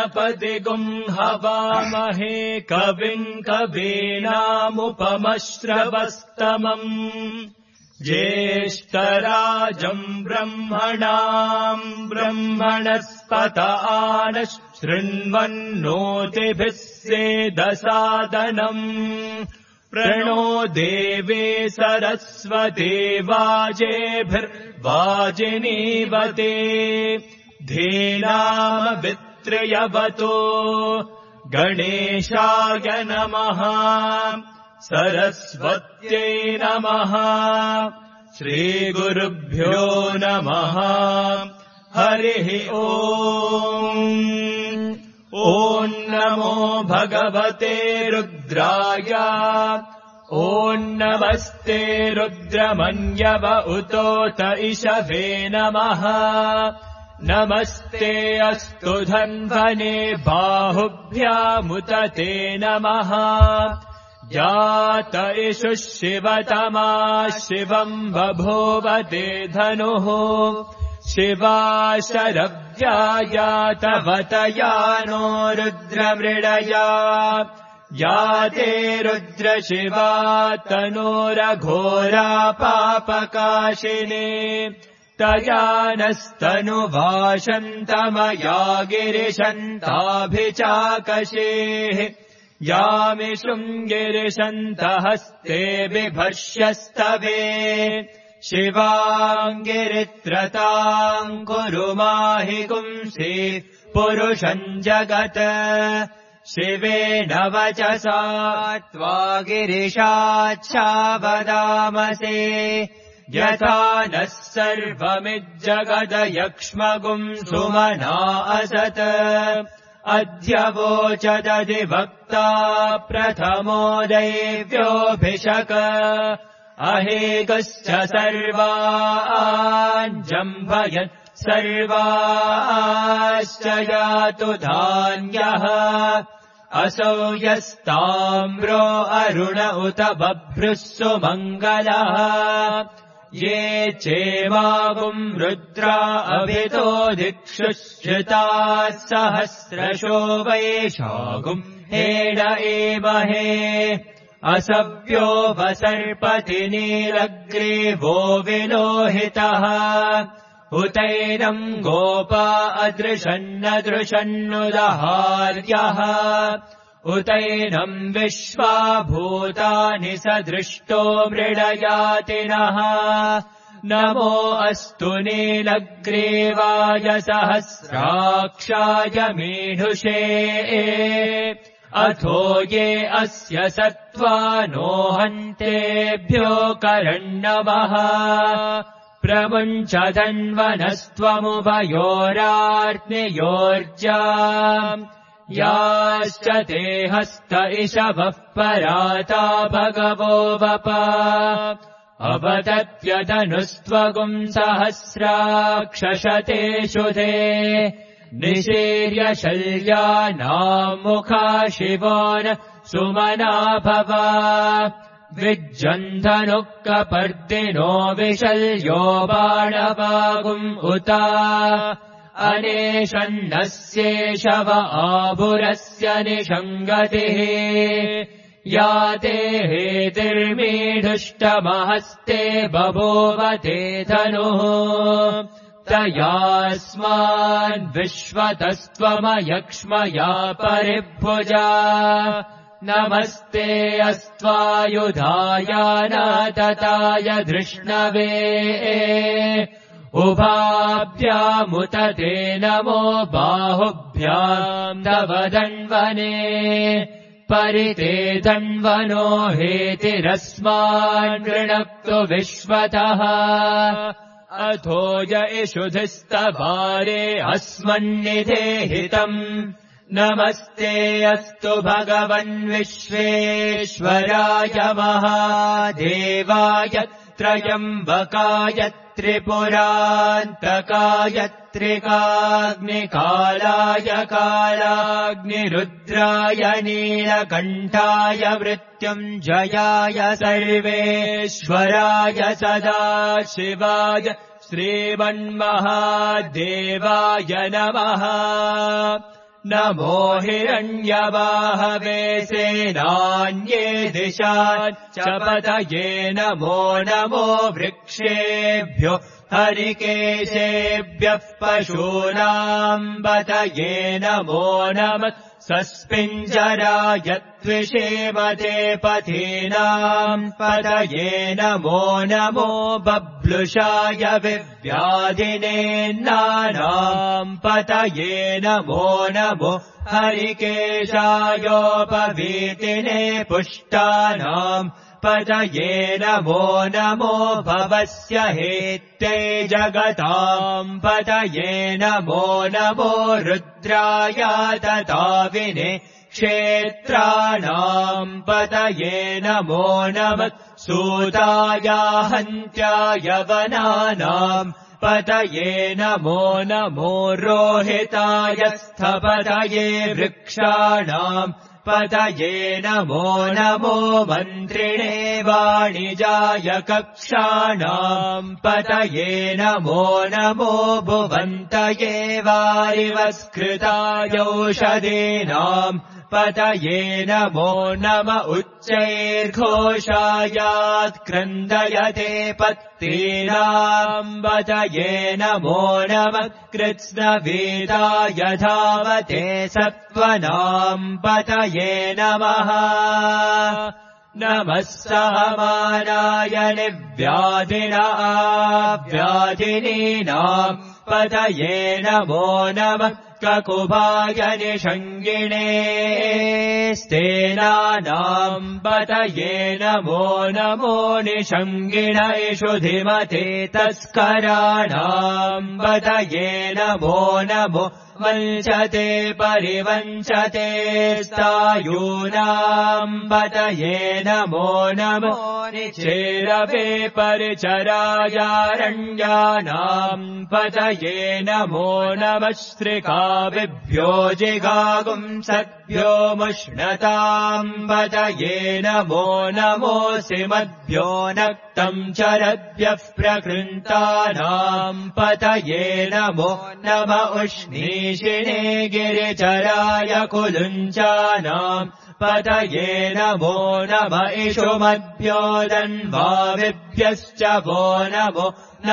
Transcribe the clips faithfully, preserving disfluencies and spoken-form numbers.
गणपतिगुं हवामहे कविं कवीनामुपमश्रवस्तमम् ज्येष्ठराजम् ब्रह्मणाम् ब्रह्मणस्पत आनः शृण्वन्नोतिभिः सेदसादनम् प्रणो देवे सरस्वती वाजेभिर्वाजिनीवते धीनामवित्रयवतो गणेशाय नमः सरस्वत्यै नमः श्रीगुरुभ्यो नमः हरिः ओम् ॐ नमो भगवते रुद्राय ॐ नमस्ते रुद्रमन्यव उतोत इषवे नमः नमस्ते अस्तु धन्वने बाहुभ्यामुत ते नमः जात इषु शिवतमा शिवम् बभूव ते धनुः शिवा शरव्यायातवतया नो रुद्रमृडया याते रुद्रशिवा तनोरघोरा पापकाशिने तया नस्तनुवाशन्तमया गिरिशन्ताभिचाकशेः यामिषुम् गिरिशन्तहस्ते बिभर्ष्यस्तवे शिवाङ्गिरित्रताम् कुरु माहि गुंसि पुरुषम् जगत् शिवेन वचसा त्वा गिरिशाच्छावदामसे यथा नः सर्वमिज्जगदयक्ष्मगुम् सुमना असत् अद्य वोचदधिवक्ता प्रथमो दैव्योऽभिषक अहेकश्च सर्वाञ्जम्भयत् सर्वाश्च यातु धान्यः असौ यस्ताम्रो अरुण उत बभ्रुः सुमङ्गलः ये चेमागुम् रुद्रा अभितो दिक्षुश्रिताः सहस्रशो वैशागुम् हेड एमहे असव्यो वसर्पति नीलग्रीवो विलोहितः उतैनम् गोपा अदृशन्नदृशन्नुदहार्यः उतैनम् विश्वा भूतानि सदृष्टो मृडयातिनः नमो अस्तु नीलग्रीवाय सहस्राक्षाय मीढुषे अथो ये अस्य सत्त्वानो हन्तेभ्यो करण्णवः प्रमुञ्च धन्वनस्त्वमुभयोरार्त्नियोर्जा याश्च ते हस्त इषवः पराता भगवो वप अवदत्यदनुस्त्वगुम् सहस्राक्षशते शुधे निशीर्य शल्यानाम् मुखा शिवो न सुमना भव विज्जन्धनुः कपर्दिनो विशल्यो बाणवागुम् उता अनेशन्नस्येषव आभुरस्य निषङ्गतिः याते हेतिर्मीढुष्टमहस्ते बभूवते धनुः तयास्मान् विश्वतस्त्वमयक्ष्मया परिभुजा नमस्ते अस्त्वायुधाय नातताय धृष्णवे उभाभ्यामुत ते नमो बाहुभ्याम् तव धन्वने परिते धन्वनो हेतिरस्मान् गृणक्तु विश्वतः अथो य इषुधिस्तभारे अस्मन्निधेहितम् नमस्ते अस्तु भगवन् विश्वेश्वराय महादेवाय त्रयम्बकाय त्रिपुरान्तकाय त्रिकाग्निकालाय कालाग्निरुद्राय नीलकण्ठाय मृत्युञ्जयाय सर्वेश्वराय सदाशिवाय श्रीमन्महादेवाय नमः नमो हिरण्यवाहवे सेनान्ये दिशाच्च पतये नमो नमो वृक्षेभ्यो हरिकेशेभ्यः पशूनाम् पतये नमो नमः सस्पिञ्जराय त्विषेमते पथीनाम् पतये नमो नमो बब्लुषाय विव्याधिनेन्नानाम् पतये नमो नमो हरिकेशायोपवीतिने पुष्टानाम् पतये नमो नमो भवस्य हेत्यै जगताम् पतये नमो नमो रुद्राय तताविने क्षेत्राणाम् पतये नमो नमः सूताय हन्त्याय वनानाम् पतये नमो नमो रोहिताय स्थपतये वृक्षाणाम् पतये नमो नमो मन्त्रिणे वाणिजाय कक्षाणाम् पतये नमो नमो भुवन्तये वारिवस्कृतायौषधीनाम् पतये नमो नम उच्चैर्घोषायात्क्रन्दयते पत्तीनाम् पतये नमो नमः कृत्स्नवीताय धावते सत्त्वनाम् पतये नमः नमः सहमानाय निव्याधिनाव्याधिनीनाम् पतये नमो नमः ककुभाय निषङ्गिणे स्तेनानाम् पतये नमो नमो निषङ्गिणेषु धिमते तस्कराणाम् पतये नमो नमो वञ्चते परिवञ्चते स्थायूनाम् पतये नमो नमो निचेरवे परिचरायारण्यानाम् पतये नमो नमः श्रिकाविभ्यो जिगागुंसद्भ्यो मुष्णताम् पतये नमो नमोऽसि मद्भ्यो नक्तम् चरद्भ्यः प्रकृन्तानाम् पतये नमो नम उष्णीषिणे गिरिचराय कुलुञ्चानाम् पतये नमो नम इषुमद्भ्यो दन्वाविभ्यश्च वो नमो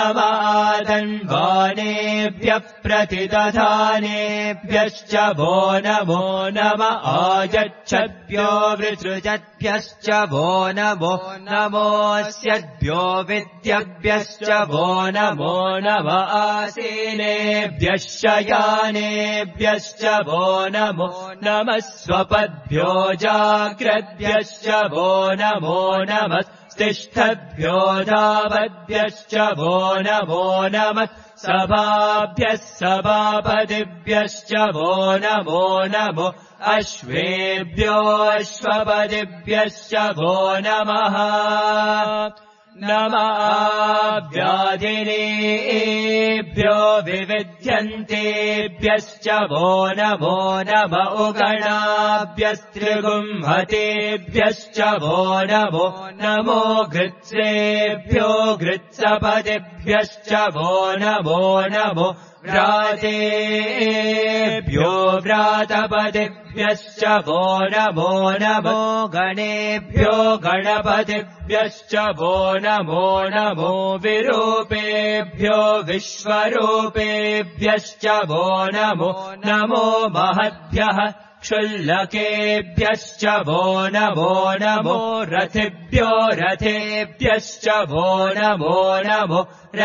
नमादन्वानेभ्यः प्रतिदधानेभ्यश्च वो नमो नम आयच्छद्भ्यो विसृजद्भ्यश्च वो नमो नमोऽस्यद्भ्यो विद्यभ्यश्च वो नमो नम आसीनेभ्यः शयानेभ्यश्च वो नमो नमः स्वपद्भ्यो जाग्रद्भ्यश्च वो नमो नमः तिष्ठद्भ्यो धावद्भ्यश्च वो नमो नमः सभाभ्यः सभापतिभ्यश्च वो नमो नमो अश्वेभ्यो अश्वपतिभ्यश्च वो नमः नमाव्याधिनेभ्यो विविध्यन्तेभ्यश्च वो नमो नम उगणाभ्यस्त्रिगुंहतेभ्यश्च वो नमो नमो घृत्सेभ्यो घृत्सपतिभ्यश्च वो नमो नमो व्रातेभ्यो व्रातपतिभ्यश्च वो नमो नमो गणेभ्यो गणपतिभ्यश्च वो नमो नमो विरूपेभ्यो विश्वरूपेभ्यश्च वो नमो नमो महद्भ्यः क्षुल्लकेभ्यश्च वो नमो नमो रथिभ्यो रथेभ्यश्च वो नमो नमो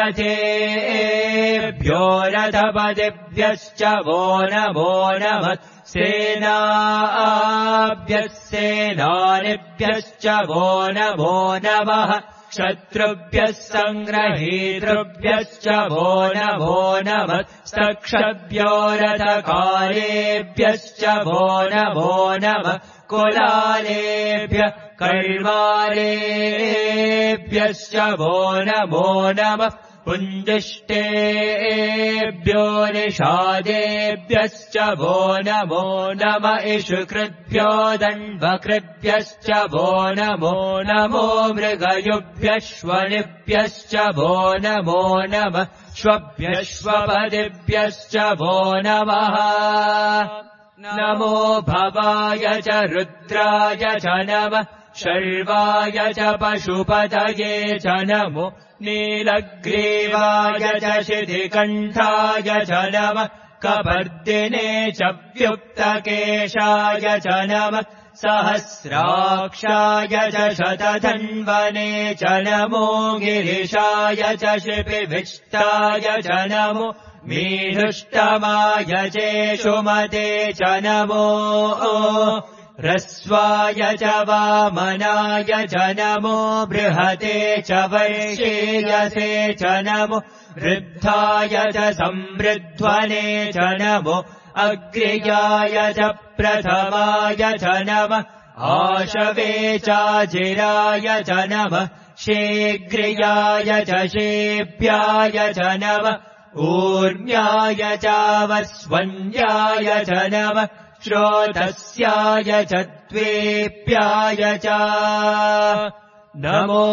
रथेभ्यो रथपतिभ्यश्च वो नमो नमः सेनाभ्यः सेनानिभ्यश्च वो नमो नमः शत्रुभ्यः सङ्ग्रहीतृभ्यश्च वो नमो नमः स्तक्षभ्यो रथकारेभ्यश्च वो नमो नमः कुलालेभ्यः कैर्वारेभ्यश्च वो नमो नमः पुञ्जिष्टेभ्यो निषादेभ्यश्च वो नमो नम इषुकृभ्यो दण्डकृभ्यश्च वो नमो नमो मृगयुभ्यश्वनिभ्यश्च वो नमो नमः श्वभ्यश्वपदिभ्यश्च वो नमः नमो भवाय च रुद्राय च नमः शर्वाय च पशुपतये च नमो नीलग्रीवाय च शितिकण्ठाय च नमः कपर्दिने च व्युक्तकेशाय च नमः सहस्राक्षाय च शतधन्वने च नमो गिरिशाय च शिपिविष्टाय च नमो मीढुष्टमाय चेषुमते च नमो ह्रस्वाय च वामनाय च नमो बृहते च वैशेयसे च नमो वृद्धाय च संवृध्वने च नमो अग्र्याय च प्रथमाय च नमः आशवे चाजिराय च नमः शीघ्र्याय च शेभ्याय च नमः ऊर्म्याय चावस्वन्याय च नमः श्रोतस्याय च द्वेप्याय च नमो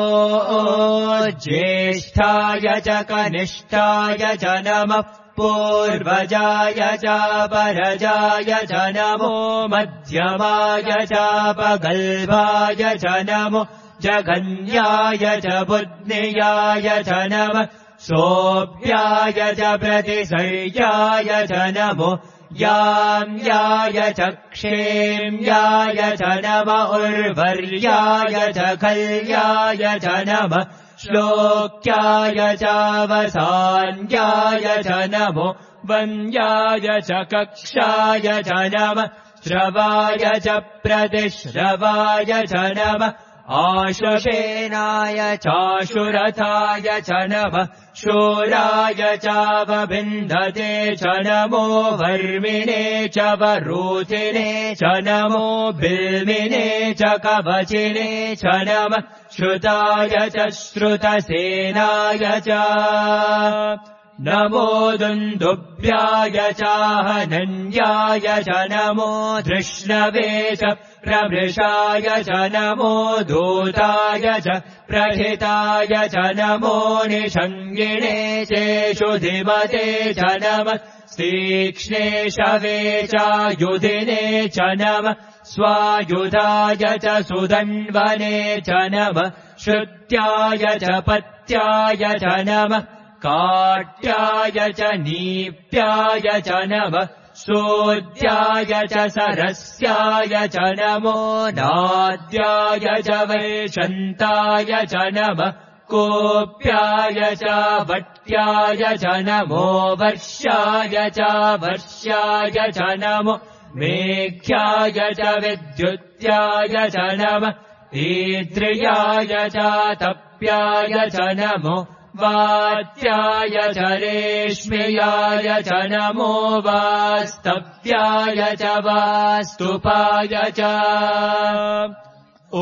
ज्येष्ठाय च कनिष्ठाय च नमः पूर्वजाय चापरजाय च नमो मध्यमाय चापगल्भाय च नमो जघन्याय च बुद्ध्याय च नमः सोऽभ्याय च प्रतिसर्याय च नमो याम्याय च क्षेम्याय च नमः उर्वर्याय च खल्याय च नमः श्लोक्याय चावसान्याय च नमो वन्याय च कक्षाय च नमः श्रवाय च प्रतिश्रवाय च नमः आशुषेनाय चाशुरथाय च नमः शूराय चावबिन्धते च नमो वर्मिणे च वरूथिने च नमो बिल्मिने च कवचिने च नमः श्रुताय च श्रुतसेनाय च नमो दुन्दुभ्याय चाहनन्याय च नमो धृष्णवे च प्रवृषाय च नमो दूताय च प्रहिताय च नमो निषङ्गिणे चेषुधिमते च नमः तीक्ष्णे शवे चायुधिने च नमः स्वायुधाय च सुधन्वने च नमः श्रुत्याय च पत्याय च नमः काट्याय च नीप्याय च नमः सोद्याय च सरस्याय च नमो नाद्याय च वैशन्ताय च नमः कोप्याय च वट्याय च नमो वर्ष्याय च वर्ष्याय च नमो मेघ्याय च विद्युत्याय च नमः ईद्रियाय च तप्याय च नमो वात्याय च रेश्म्याय च नमो वास्तव्याय च वास्तुपाय च ॐ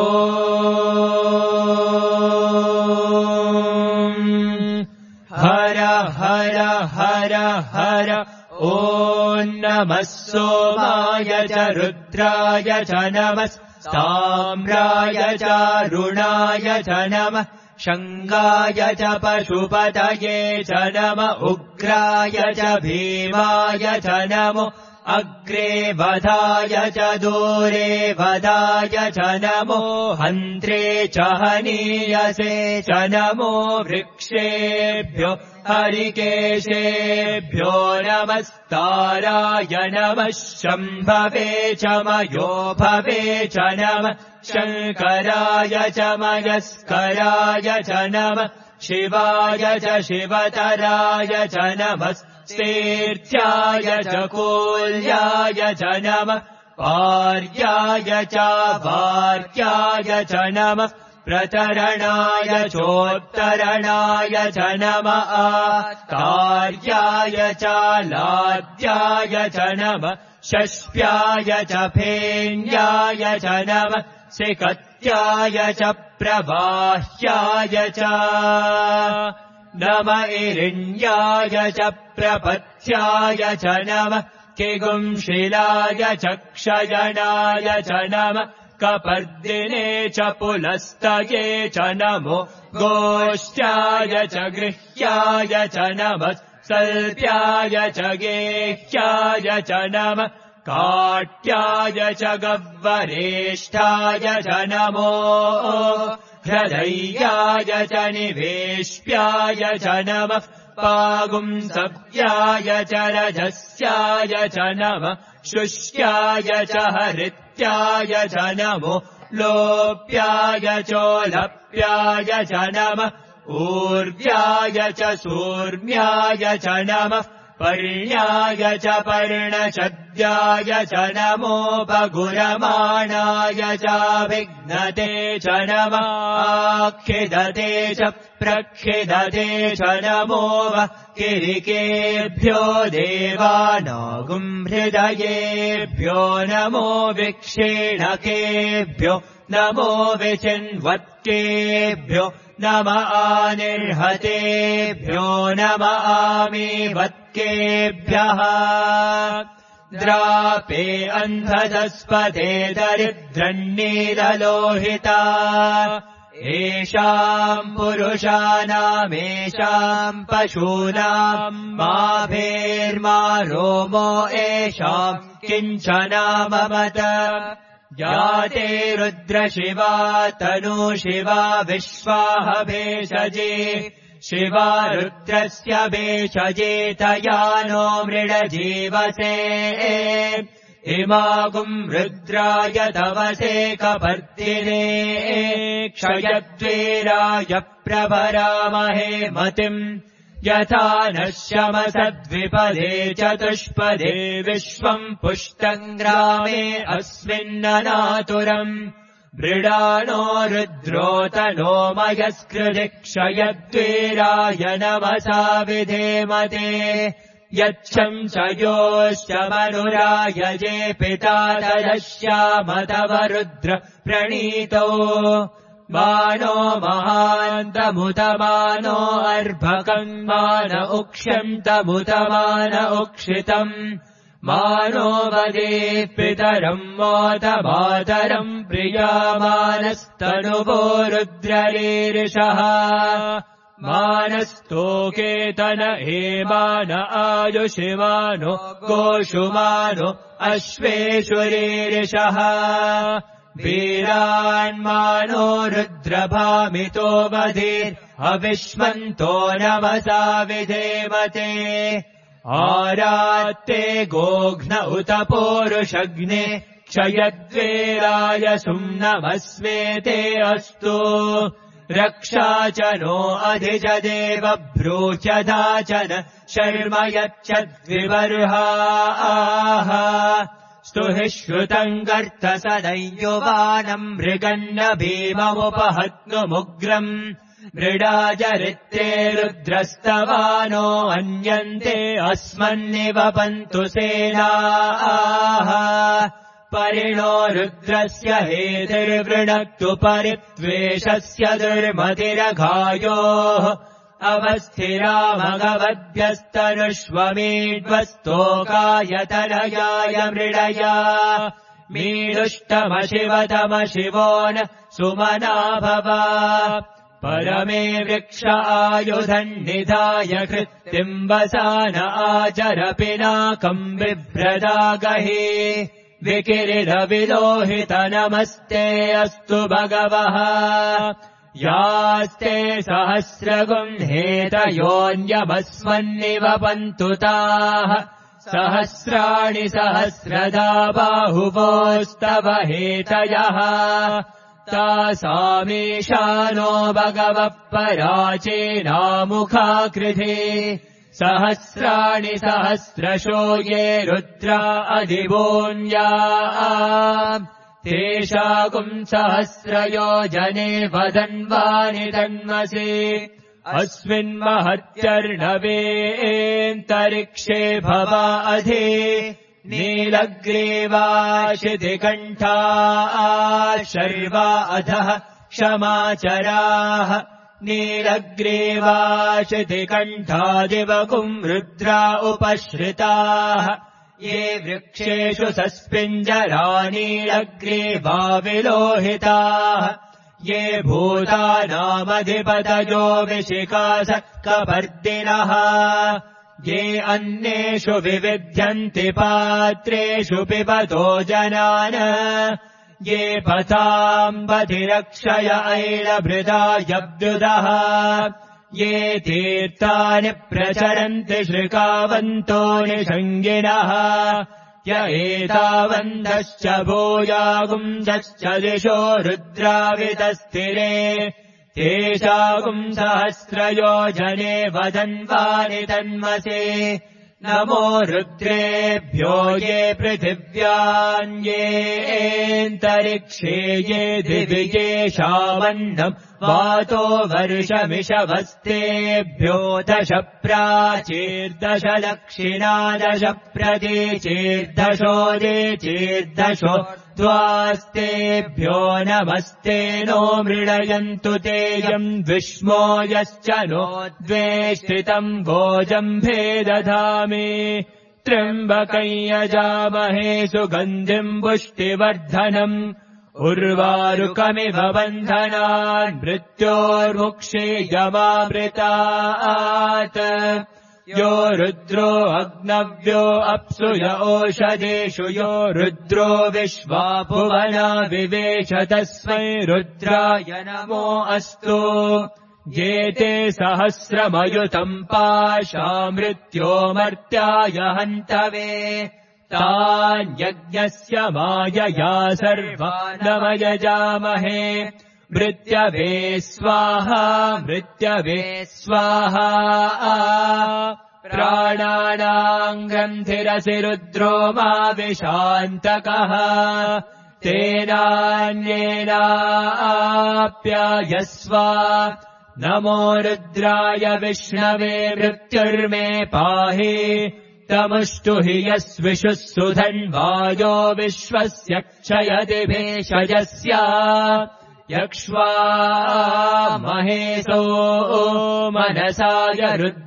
हर हर हर हर ॐ नमः सोमाय च रुद्राय च नमः ताम्राय च रुणाय च नमः शङ्गाय च पशुपतये च नमः उग्राय च भीमाय च नमो अग्रे वधाय च दूरे वधाय च नमो हन्त्रे च हनीयसे च नमो वृक्षेभ्यो हरिकेशेभ्यो नमस्ताराय नमः शम्भवे च मयोभवे च नमः शङ्कराय च मयस्कराय च नमः शिवाय च शिवतराय च नमः तीर्थ्याय च कोल्याय च नमः पार्याय च वार्याय च नमः प्रतरणाय चोत्तरणाय च नमः कार्याय च लाद्याय च नमः षष्प्याय च फेन्याय च नमः सिकत्याय च प्रवाह्याय च नम इरिण्याय च प्रपथ्याय च नमः किगुंशिलाय च क्षयणाय च नमः कपर्दिने च पुलस्तये च नमो गोष्ठ्याय च गृह्याय च नमः सल्प्याय च गेह्याय च नमः काट्याय च गह्वरेष्ठाय च नमो ह्रदैयाय च निवेश्याय च नमः पागुंसव्याय च रजस्याय च नमः शुष्याय च हरित्याय च नमो लोप्याय चोलप्याय च नमः ऊर्व्याय च सूर्म्याय च नमः पर्ण्याय च पर्णशद्याय च नमोपगुरमाणाय चाभिघ्नते च नमः आखिदते च प्रखिदते च नमो वः किरिकेभ्यो देवानागुंहृदयेभ्यो नमो विक्षेणकेभ्यो नमो विचिन्वत्केभ्यो नम आनिर्हतेभ्यो नम आमीवत्केभ्यः द्रापे अन्धदस्पते दरिद्रन्नीललोहिता येषाम् पुरुषाणामेषाम् पशूनाम् माभेर्मा रोमो येषाम् किञ्चनाममत जाते रुद्रशिवा तनु शिवा विश्वाह भेषजे शिवा रुद्रस्य भेषजे तयानो मृडजीवसे इमागुम् रुद्राय तवसे कपर्दिने क्षयद्वीराय प्रभरामहे मतिम् यथा नश्यमसद्विपदे चतुष्पदे विश्वम् पुष्टम् ग्रामे अस्मिन्ननातुरम् मृडानो रुद्रोतनो मयस्कृति क्षयद्वीराय नमसा विधेमते यच्छम् च योश्च मनुरायजे पिता तदश्याम तव रुद्र प्रणीतो मानो महान्तमुतमानो अर्भकम् मान उक्ष्यन्तमुतमान उक्षितम् मानो वदे पितरम् मोदमातरम् प्रियामानस्तनुवो रुद्ररीरिषः मानस्तोकेतन हेमान आयुषिमानो गोषुमानो अश्वेषुरीरिषः वीरान्मानो रुद्रभामितो बधिर् अविश्वन्तो नमसा विधेमते आरात्ते गोघ्न उत पोरुषग्ने क्षयद्वीराय सुम्नमस्मेते अस्तु रक्षा च नो अधिजदेव भ्रूचदाचन शर्म यच्छद्विबर्हाः स्तुहि श्रुतम् गर्त सदैयुवानम् मृगन्न भीममुपहत्नुमुग्रम् मृडाजरित्रे रुद्रस्तवानो अन्यन्ते अस्मन्निवपन्तु सेनाः परिणो रुद्रस्य हेतिर्वृणक्तु परित्वेषस्य दुर्मतिरघायोः अवस्थिरामगवद्भ्यस्तनुष्वमीड्वस्तोकायतनयाय मृडया मीडुष्टमशिवतमशिवो न सुमना भव परमे वृक्ष आयुधम् निधाय कृत्तिम्बसान आचर पिनाकम् बिभ्रदागहि विकिरिरविलोहित नमस्ते अस्तु भगवः यास्ते सहस्रगुंहेतयोऽन्यमस्मन्निवपन्तु ताः सहस्राणि सहस्रदा बाहुवोस्तव हेतयः तासामीशानो भगवः पराचीनामुखाकृधि सहस्राणि सहस्रशो ये रुद्रा अधिवोऽन्या तेषागुम् सहस्रयोजने वदन्वानि तन्मसि अस्मिन्महत्यर्णवेऽन्तरिक्षे भवा अधि नीलग्रीवाशितिकण्ठा शर्वा अधः क्षमाचराः नीलग्रीवाशितिकण्ठादिवगुम् रुद्रा उपश्रिताः ये वृक्षेषु सस्पिञ्जरा नीलग्रीवा विलोहिताः ये भूतानामधिपतयो विशिखासः कपर्दिनः ये अन्येषु विविध्यन्ति पात्रेषु पिबतो जनान् ये पथाम्बधिरक्षय ऐलभृदायव्युदः ये तीर्थानि प्रचरन्ति श्रिकावन्तो निषङ्गिनः य एतावन्तश्च भूयागुंसश्च दिशो रुद्रावितस्थिरे तेषागुम् सहस्रयोजने वदन्वानि तन्मसे नमो रुद्रेभ्यो ये पृथिव्यान्येऽन्तरिक्षे ये दिवि येषामन्नम् वातो वर्षमिषवस्तेभ्यो दश प्राचीर्दश दक्षिणा दश प्रतीचीर्दशोदीचीर्दशो द्वास्तेभ्यो नमस्ते नो मृडयन्तु तेयम् विष्मो यश्च नो द्वेष्टितम् भोजम्भे दधामि त्र्यम्बकं यजामहे सुगन्धिम् पुष्टिवर्धनम् उर्वारुकमिव बन्धनान् मृत्योर्मुक्षीयमामृतात् यो रुद्रो अग्नव्यो अप्सु य ओषधेषु यो रुद्रो विश्वा भुवना विवेश तस्मै रुद्राय नमो अस्तु ये ते सहस्रमयुतम् पाशा मृत्योमर्त्याय हन्तवे तान्यज्ञस्य मायया सर्वानमयजामहे मृत्यवे स्वाहा मृत्यवे स्वाहा प्राणानाम् ग्रन्थिरसि रुद्रो मा विशान्तकः तेनान्येनाप्यायस्व नमो रुद्राय विष्णवे मृत्युर्मे पाहि तमुष्टु हि यस्विषुः सुधन्वायो विश्वस्य क्षयति भेषजस्य यक्ष्वा महेशो मनसाय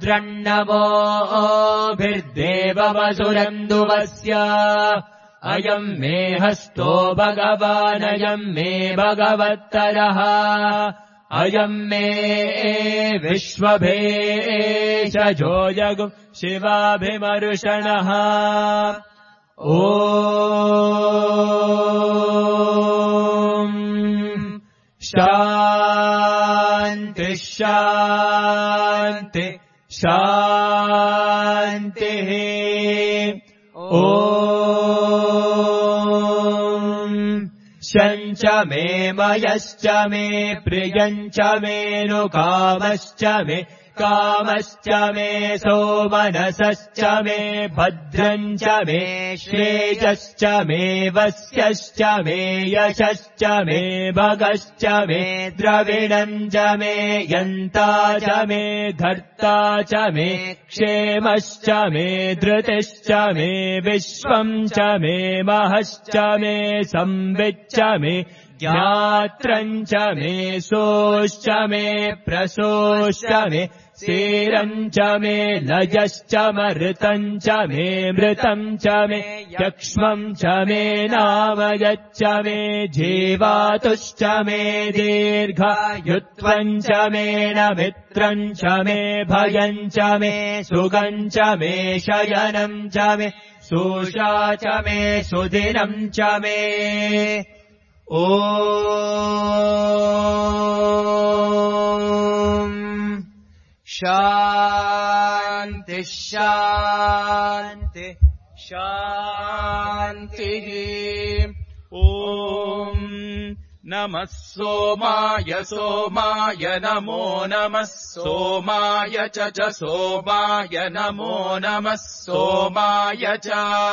रुद्रन्नमोभिर्देववसुरन्दुवस्य अयम् मे हस्तो भगवानयम् मे भगवत्तरः अयम् मे विश्वभेषजो जगु शिवाभिमरुषणः ॐ शान्ति शान्ति शान्तिः ॐ शञ्च मे मयश्च मे प्रियञ्च मेऽनुकामश्च मे कामश्च मे सोमनसश्च मे भद्रञ्च मे श्रेयश्च मे वस्यश्च मे यशश्च मे भगश्च मे द्रविणञ्च मे यन्ता च मे धर्ता च मे क्षेमश्च मे धृतिश्च मे विश्वम् च मे महश्च मे संविच्च मे ज्ञात्रम् च मे सोश्च मे प्रसोश्च मे सीरम् च मे लयश्च मृतम् च मे मृतम् च मे यक्ष्मम् च मे नामयच्च मे जीवातुश्च मे दीर्घायुत्वम् च मे न मित्रम् च मे भयम् च मे सुगम् च मे शयनम् च मे सुषा च मे सुदिनम् च मे ॐ शान्ति शान्ति शान्तिः ॐ नमः सोमाय सोमाय नमो नमः सोमाय च च सोमाय नमो नमः सोमाय च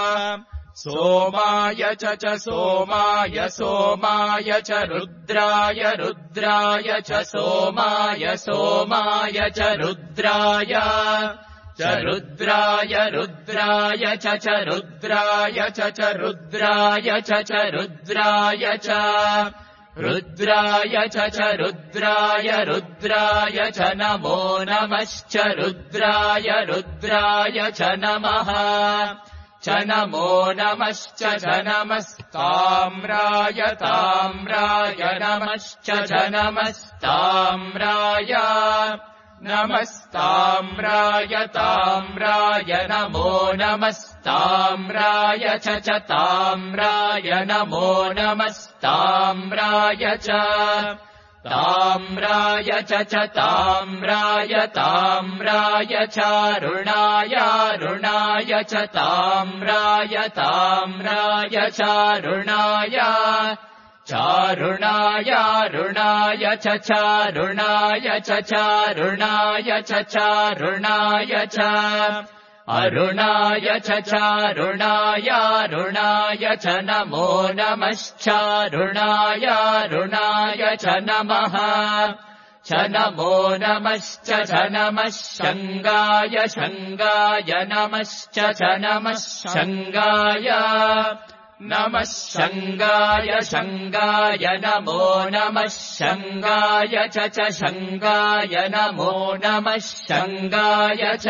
सोमाय च च सोमाय सोमाय च रुद्राय रुद्राय च सोमाय सोमाय च रुद्राय च रुद्राय रुद्राय च च रुद्राय च च रुद्राय च च रुद्राय च रुद्राय च च रुद्राय रुद्राय च नमो नमश्च रुद्राय रुद्राय च नमः च नमो नमश्च च नमस्ताम्राय ताम्राय नमश्च च नमस्ताम्राय नमस्ताम्राय ताम्राय नमो नमस्ताम्राय च च ताम्राय नमो नमस्ताम्राय च ताम्राय च च ताम्राय ताम्राय चारुणाय रुणाय च ताम्राय ताम्राय चारुणाय चारुणाय रुणाय च चारुणाय च चारुणाय च चारुणाय च अरुणाय च चारुणाय रुणाय च नमो नमश्चारुणाय रुणाय च नमः च नमो नमश्च च नमः शङ्गाय शङ्गाय नमश्च च नमः शङ्गाय नमः शङ्गाय शङ्गाय नमो नमः शङ्गाय च च शङ्गाय नमो नमः शङ्गाय च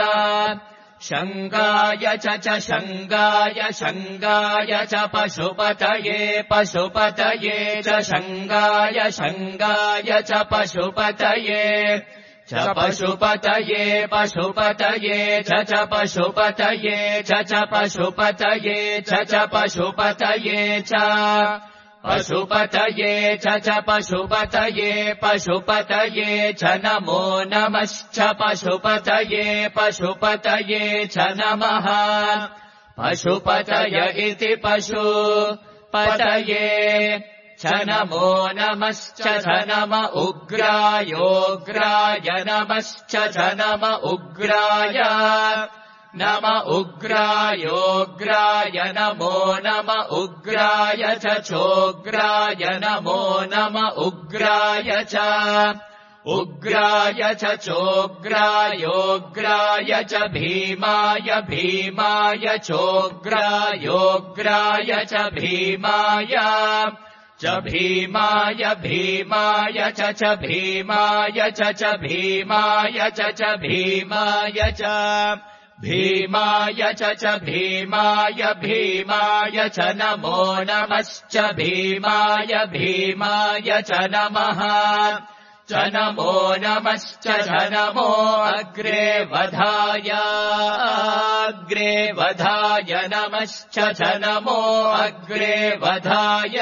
शङ्गाय च च शङ्गाय शङ्गाय च पशुपतये पशुपतये च शङ्गाय शङ्गाय च पशुपतये च पशुपतये पशुपतये च च पशुपतये च च पशुपतये च च पशुपतये च पशुपतये च च पशुपतये पशुपतये च नमो नमश्च पशुपतये पशुपतये च नमः पशुपतय इति पशुपतये च नमो नमश्च च नम उग्रायोग्राय नमश्च च नम उग्राय नम उग्रायोग्राय नमो नम उग्राय च चोग्राय नमो नम उग्राय च उग्राय च चोग्रायोग्राय च भीमाय भीमाय चोग्रायोग्राय च भीमाय च भीमाय भीमाय च च भीमाय च च भीमाय च च भीमाय च भीमाय च च भीमाय भीमाय च नमो नमश्च भीमाय भीमाय च नमः च नमो नमश्च च नमो अग्रे वधाय अग्रे वधाय नमश्च च नमो अग्रे वधाय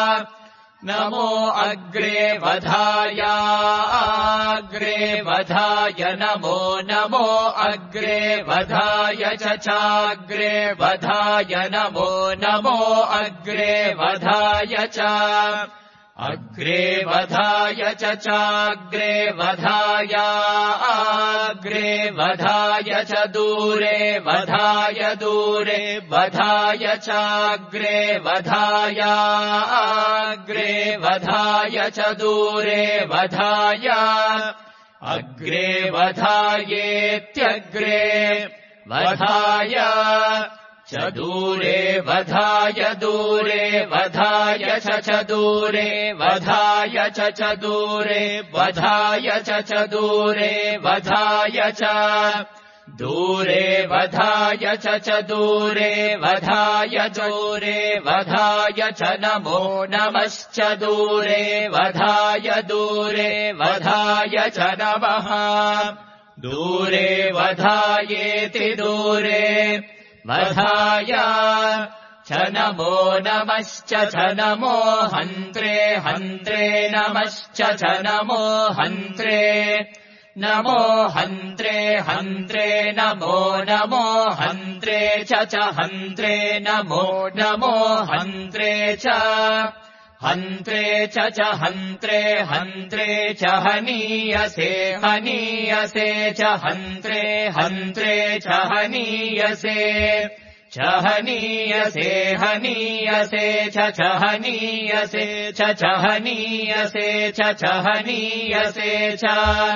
नमो अग्रे वधाय अग्रे वधाय नमो नमो अग्रे वधाय च चाग्रे वधाय नमो नमो अग्रे वधाय च अग्रे वधाय च चाग्रे वधाय अग्रे वधाय च दूरे वधाय दूरे वधाय चाग्रे वधाय अग्रे वधाय च दूरे वधाय अग्रे वधायेत्यग्रे वधाय च दूरे वधाय दूरे वधाय च च दूरे वधाय च च दूरे वधाय च च दूरे वधाय च दूरे वधाय च च दूरे वधाय दूरे वधाय च नमो नमश्च दूरे वधाय दूरे वधाय च नमः दूरे वधायेति दूरे वधाय च नमो नमश्च च नमो हन्त्रे हन्त्रे नमश्च च नमो हन्त्रे नमो हन्त्रे हन्त्रे नमो नमो हन्त्रे च च हन्त्रे नमो नमो हन्त्रे च हन्त्रे च च हन्त्रे हन्त्रे च हनीयसे हनीयसे च हन्त्रे हन्त्रे च हनीयसे च हनीयसे हनीयसे च च हनीयसे च च हनीयसे च च हनीयसे च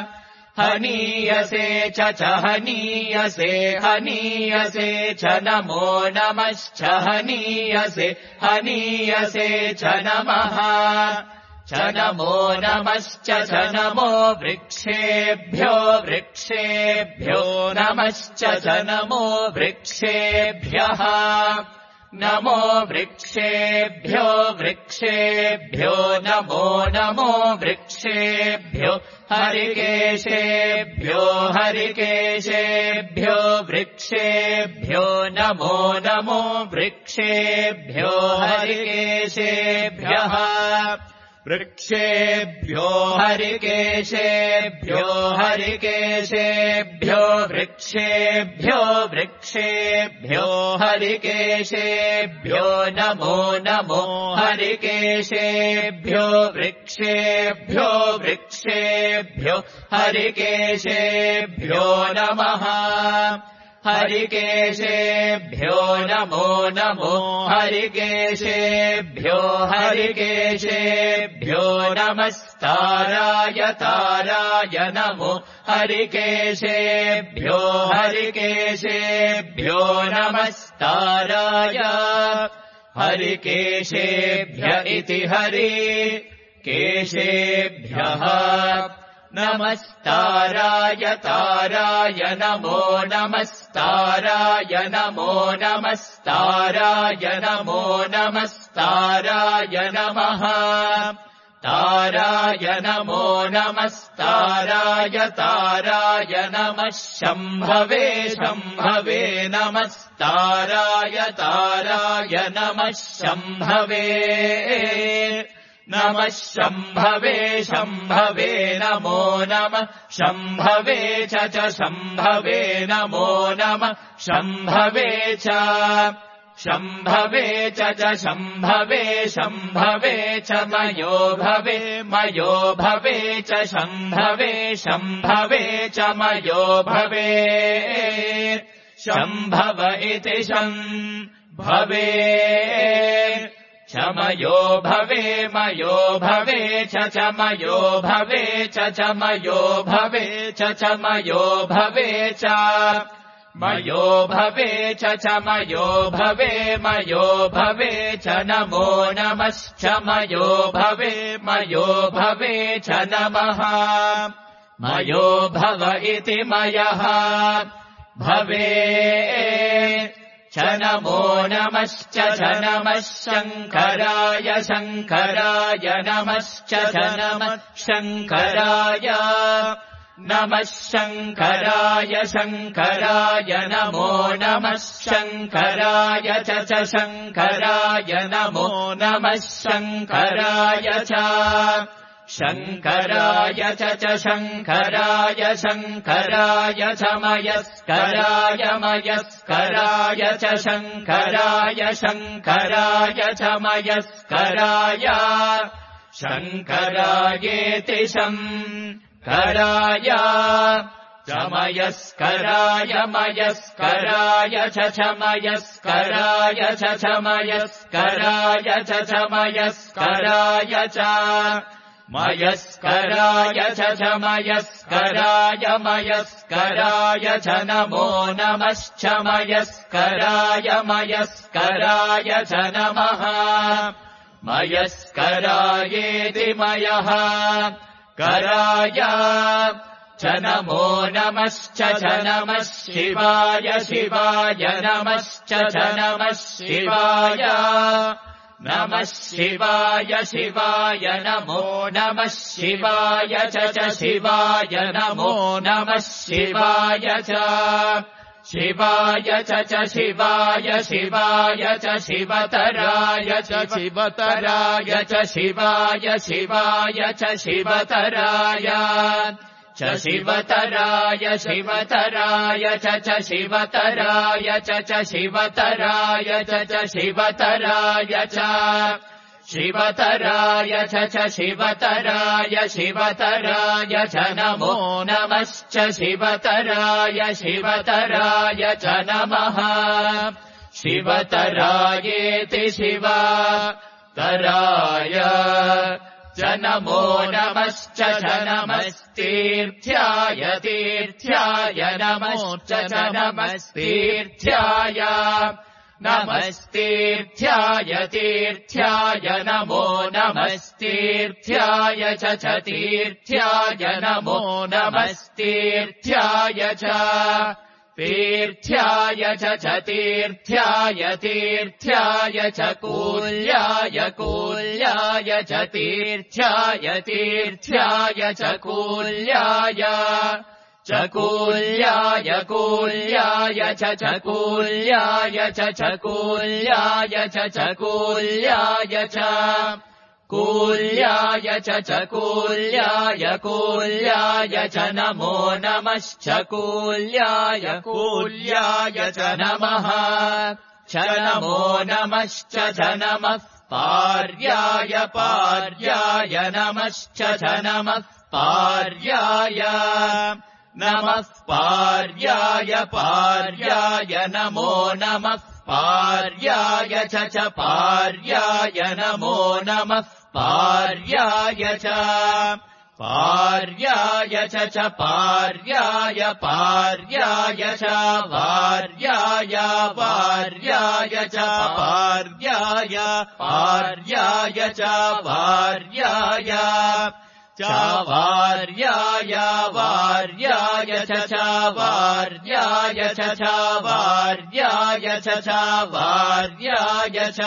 हनीयसे च च हनीयसे हनीयसे च नमो नमश्च हनीयसे हनीयसे च नमः च नमो नमश्च च नमो वृक्षेभ्यो वृक्षेभ्यो नमश्च च नमो वृक्षेभ्यः नमो वृक्षेभ्यो वृक्षेभ्यो नमो नमो वृक्षेभ्यो हरिकेशेभ्यो हरिकेशेभ्यो वृक्षेभ्यो नमो नमो वृक्षेभ्यो हरिकेशेभ्यः वृक्षेभ्यो हरिकेशेभ्यो हरिकेशेभ्यो वृक्षेभ्यो वृक्षेभ्यो हरिकेशेभ्यो नमो नमो हरिकेशेभ्यो वृक्षेभ्यो वृक्षेभ्यो हरिकेशेभ्यो नमः हरिकेशेभ्यो नमो नमो हरिकेशेभ्यो हरिकेशेभ्यो नमस्ताराय ताराय नमो हरिकेशेभ्यो हरिकेशेभ्यो नमस्ताराय हरिकेशेभ्य इति हरिकेशेभ्यः नमस्ताराय ताराय नमो नमस्ताराय नमो नमस्ताराय नमो नमस्ताराय नमः ताराय नमो नमस्ताराय ताराय नमः शम्भवे शम्भवे नमस्ताराय ताराय नमः शम्भवे नमः शम्भवे शम्भवे नमो नमः शम्भवे च च शम्भवे नमो नमः शम्भवे च शम्भवे च च शम्भवे शम्भवे च मयो भवे मयो भवे च शम्भवे शम्भवे च मयो भवे शम्भव इति शम्भवे चमयो भवे मयो भवे च चमयो भवे च चमयो भवे च चमयो भवे च मयो भवे च चमयो भवे मयो भवे च नमो नमश्चमयो भवे मयो भवे च नमः मयो भव इति मयः भवे च नमो नमश्च च नमः शङ्कराय शङ्कराय नमश्च च नमः शङ्कराय नमः शङ्कराय शङ्कराय नमो नमः शङ्कराय च च शङ्कराय नमो नमः शङ्कराय च शङ्कराय च च शङ्कराय शङ्कराय च मयस्कराय मयस्कराय च शङ्कराय शङ्कराय च मयस्कराय शङ्करायेति शङ्कराय च मयस्कराय मयस्कराय च च मयस्कराय च च मयस्कराय च च मयस्कराय च मयस्कराय च च मयस्कराय मयस्कराय च नमो नमश्च मयस्कराय मयस्कराय च नमः मयस्करायेति मयः कराय च नमो नमश्च च नमः शिवाय शिवाय नमश्च च नमः शिवाय नमः शिवाय शिवाय नमो नमः शिवाय च च शिवाय नमो नमः शिवाय च शिवाय च च शिवाय शिवाय च शिवतराय च शिवतराय च शिवाय शिवाय च शिवतराय च शिवतराय शिवतराय च च शिवतराय च च शिवतराय च च शिवतराय च शिवतराय च च शिवतराय शिवतराय च नमो नमश्च शिवतराय शिवतराय च नमः शिवतरायेति शिवतराय च नमो नमश्च च नमस्तीर्थ्याय तीर्थ्याय नमश्च च नमस्तीर्थ्याय नमस्तीर्थ्याय तीर्थ्याय नमो नमस्तीर्थ्याय च च तीर्थ्याय नमो नमस्तीर्थ्याय च तीर्थ्याय च च तीर्थ्याय तीर्थ्याय च कूल्याय कूल्याय च तीर्थ्याय तीर्थ्याय च कूल्याय च कूल्याय कूल्याय च च कूल्याय च च कूल्याय च च कूल्याय च कूल्याय च च कूल्याय कूल्याय च नमो नमश्च कूल्याय कूल्याय च नमः च नमो नमश्च च नमः पार्याय पार्याय नमश्च च नमः पार्याय नमः पार्याय पार्याय नमो नमः पार्याय च च पार्याय नमो नमः पार्याय च पार्याय च च पार्याय पार्याय च वार्याय वार्याय च पार्याय पार्याय च वार्याय च वार्याय वार्याय च च वार्याय च च वार्याय च च वार्याय च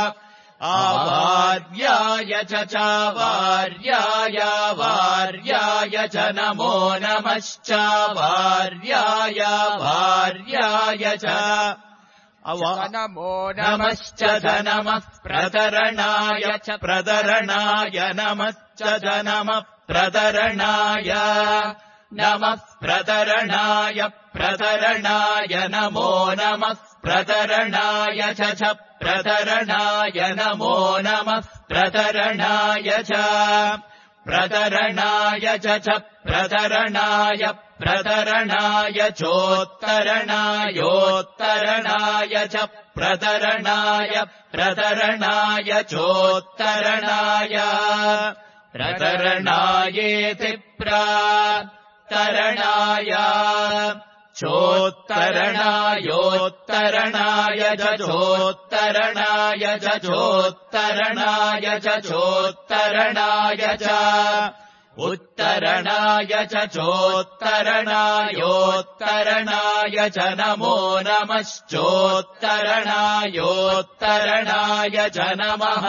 आवार्याय च च वार्याय वार्याय च नमो नमश्च वार्याय वार्याय च नमो नमश्च च नमः प्रतरणाय च प्रतरणाय नमश्च च नमः प्रतरणाय नमः प्रतरणाय प्रतरणाय नमो नमः प्रतरणाय च च प्रतरणाय नमो नमः प्रतरणाय च प्रतरणाय च च प्रतरणाय प्रतरणाय चोत्तरणायोत्तरणाय च प्रतरणाय प्रतरणाय चोत्तरणाय प्रतरणायेति प्रतरणाय चोत्तरणायोत्तरणाय च चोत्तरणाय च चोत्तरणाय च चोत्तरणाय च उत्तरणाय च चोत्तरणायोत्तरणाय च नमो नमश्चोत्तरणायोत्तरणाय च नमः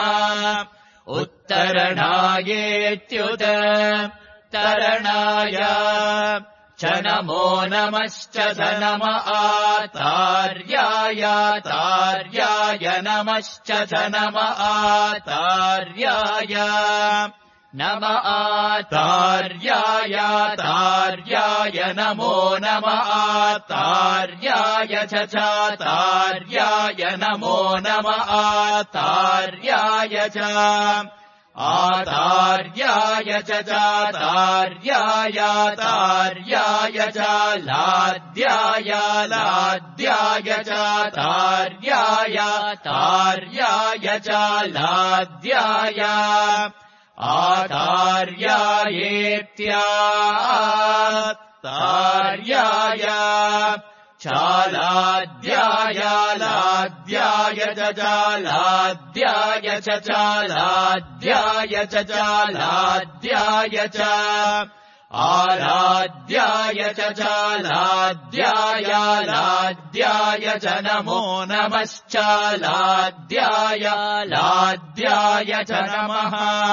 उत्तरणायेत्युत्तरणाय च नमो नमश्च च नम आतार्याय तार्याय नमश्च च नम आतार्याय नम आतार्याय तार्याय नमो नम आतार्याय च चातार्याय नमो नम आतार्याय च आतार्याय च चातार्याय तार्याय च लाद्याय लाद्याय च तार्याय तार्याय च लाद्याय आतार्यायेत्यातार्याय चालाद्याय लाद्याय च चालाद्याय च चालाद्याय च चालाद्याय च आराध्याय च चालाद्याय लाद्याय च नमो नमश्चालाद्याय लाद्याय च नमः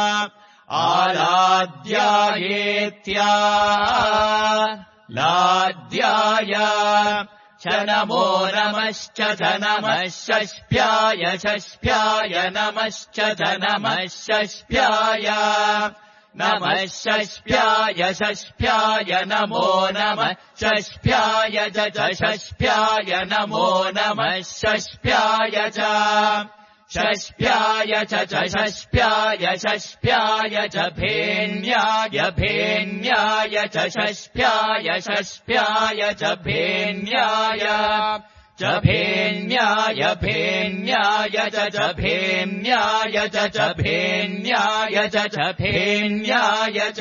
आराध्यायेत्या लाद्याय च नमो नमश्च च नमः षष्ठ्याय षष्ठ्याय नमश्च च नमः षष्ठ्याय नमः षष्ठ्याय षष्ठ्याय नमो नमः षष्ठ्याय च षष्ठ्याय नमो नमः षष्ठ्याय च षष्ठ्याय च षष्ठ्याय षष्ठ्याय च भेन्याय भेन्याय च षष्ठ्याय षष्ठ्याय च भेन्याय च भेन्याय भेन्याय च भेन्याय च भेन्याय च भेन्याय च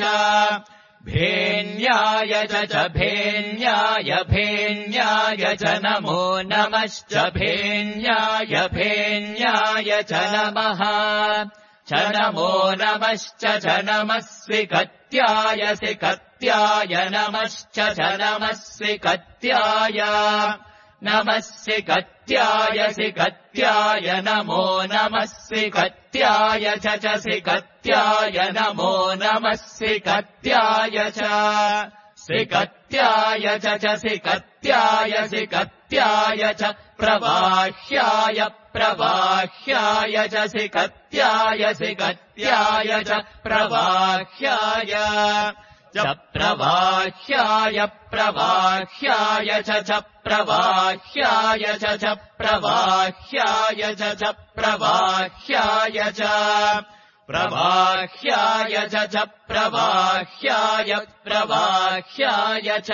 भेन्याय च भेन्याय भेन्याय च नमो नमश्च भेन्याय भेन्याय च नमः च नमो नमश्च च नमः स्विकत्याय सिकत्याय कत्याय नमश्च च नमस्सि कत्याय नमस्सि कत्याय सि कत्याय नमो नमस्सि कत्याय च च सि कत्याय नमो नमस्सि कत्याय च सि कत्याय च च सि कत्याय सि कत्याय च प्रवाह्याय प्रवाह्याय च सि कत्याय सि कत्याय च प्रवाह्याय च प्रवाह्याय प्रवाह्याय च च प्रवाह्याय च च प्रवाह्याय च च प्रवाह्याय च प्रवाह्याय च च प्रवाह्याय प्रवाह्याय च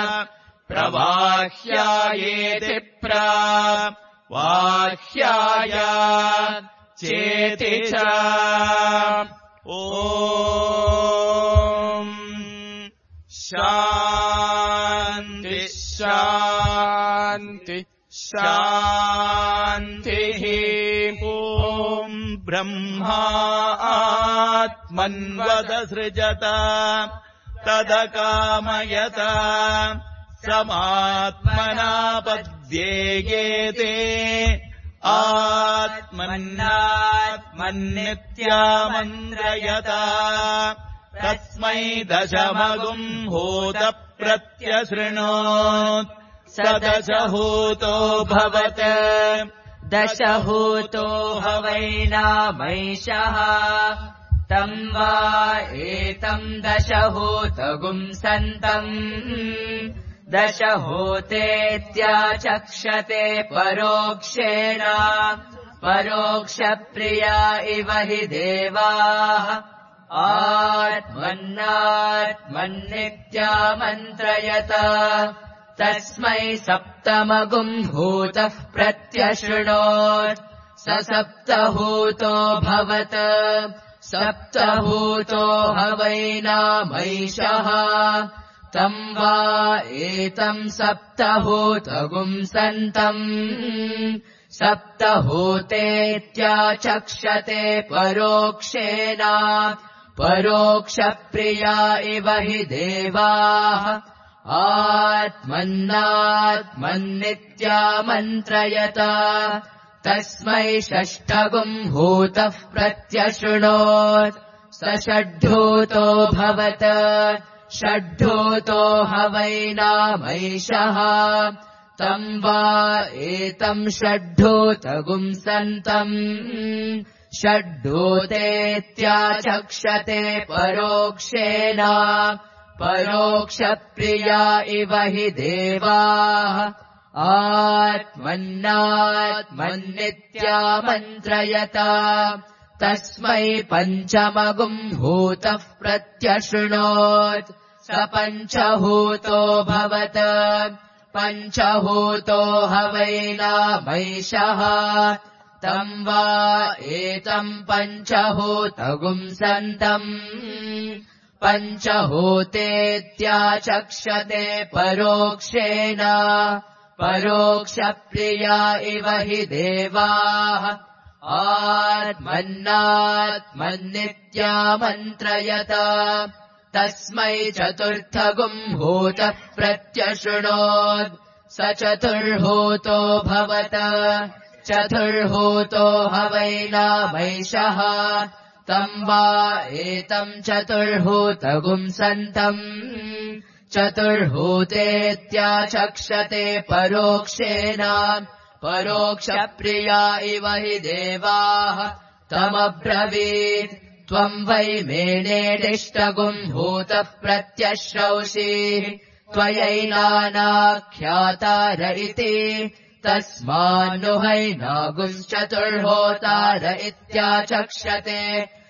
प्रवाह्यायेति प्रवाह्याय चेति च ॐ शान्ति शान्ति शान्तिः ॐ ब्रह्मा आत्मन्वदसृजत तदकामयत समात्मना पद्येयेते आत्मन्नात्मन्नित्यामन्त्रयत तस्मै दशमगुम् हूत प्रत्यशृणोत् स दशहूतो भवत् दशहूतो हवैनामैषः तम् वा एतम् दशहूतगुम् सन्तम् दशहूतेत्याचक्षते परोक्षेण परोक्षप्रिया इव हि देवाः आत्मन्नात्मन्नित्यामन्त्रयत तस्मै सप्तमगुम् हूतः प्रत्यशृणोत् स सप्तहूतो भवत् सप्तहूतो हवैनामैषः तम् वा एतम् सप्तहूतगुम् सन्तम् सप्तहूतेत्याचक्षते परोक्षेण परोक्षप्रिया इव हि देवाः आत्मन्नात्मन्नित्यामन्त्रयत तस्मै षष्ठगुम् हूतः प्रत्यशृणोत् स षड्ढूतो भवत् षड्ढूतो हवैनामैषः तम् वा एतम् षड्ढूतगुम् सन्तम् षड्ढूतेत्याचक्षते परोक्षेण परोक्षप्रिया इव हि देवाः आत्मन्नात्मन्नित्यामन्त्रयत तस्मै पञ्चमगुम् हूतः प्रत्यशृणोत् स पञ्चहूतो भवत् पञ्चहूतो हवैनामैषः तम् वा एतम् पञ्चहूतगुम् सन्तम् पञ्चहूतेत्याचक्षते परोक्षेण परोक्षप्रिया इव हि देवाः आत्मन्नात्मन्नित्यामन्त्रयत तस्मै चतुर्थगुम् हूतः प्रत्यशृणोत् स चतुर्हूतो भवत् चतुर्हूतो हवैनामैषः तम् वा एतम् चतुर्हूतगुम् सन्तम् चतुर्हूतेत्याचक्षते परोक्षेण परोक्षप्रिया इव हि देवाः तमब्रवीत् त्वम् वै मेनेदिष्टगुम् हूतः प्रत्यश्रौषि त्वयैनानाख्यातार इति तस्मान्नुहैनागुंश्चतुर्होतार इत्याचक्षते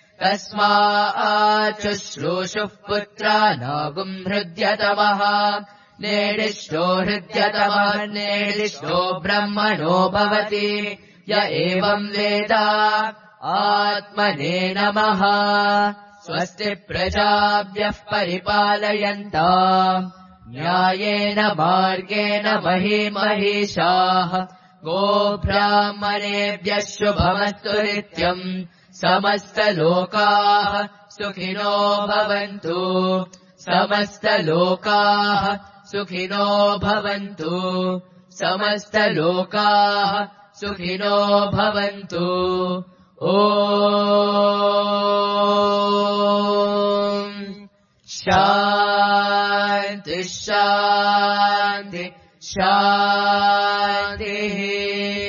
तस्माच्चुश्रूषुः पुत्रा नागुम् हृद्यतमः नेडिष्टो हृद्यतमः नेडिष्टो ब्रह्मणो भवति य एवम् वेद आत्मने नमः स्वस्ति प्रजाभ्यः परिपालयन्ताम् न्यायेन मार्गेण महीमहीषाः गोब्राह्मणेभ्यः शुभमस्तु नित्यम् समस्तलोकाः सुखिनो भवन्तु समस्तलोकाः सुखिनो भवन्तु समस्तलोकाः सुखिनो भवन्तु ॐ शान्ति शान्ति शान्तिः